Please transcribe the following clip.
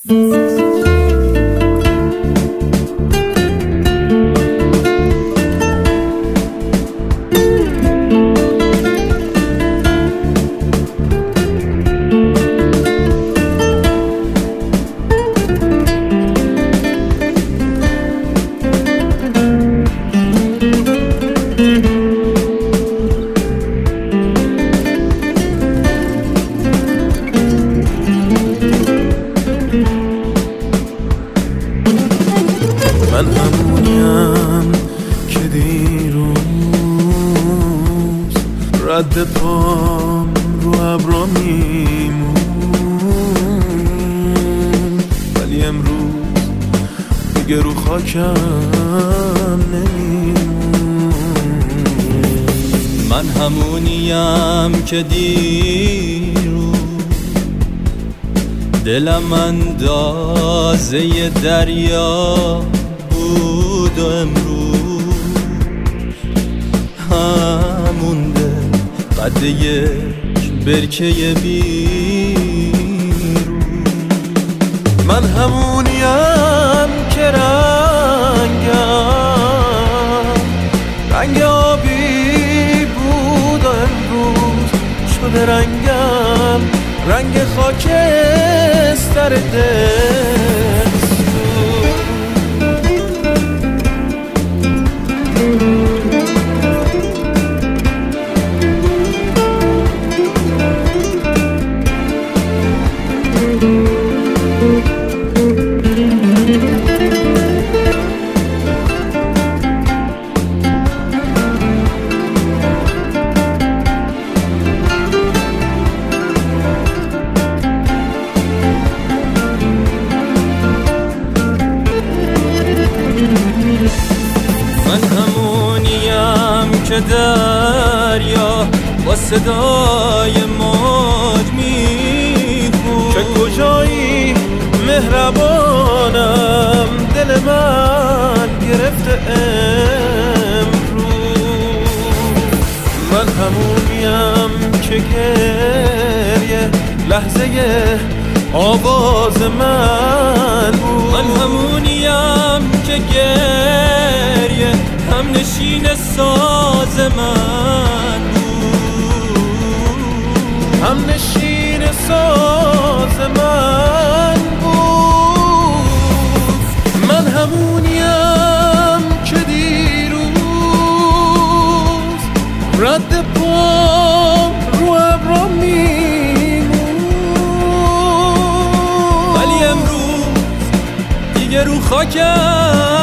من همونیم که دیروز رد پام رو ابرا میمون، ولی امروز دیگه رو خاکم نمیمون. من همونیم که دیروز دلم اندازه دریا بود و امروز همون دل قد یک برکه بیرون. من همونیم که رنگ آبی بود و امروز شده رنگ خاکستر دل. من همونیم که دریا با صدای موج میخون، چه کجایی مهربانم دل من گرفته امروز. من همونیم که گریه لحظه آواز من بود. من همونیم که گریه هم نشین ساز من بود، هم نشین ساز من بود. من همونیم که دیروز رد پام رو ابرا میمون، ولی امروز دیگه رو خاکم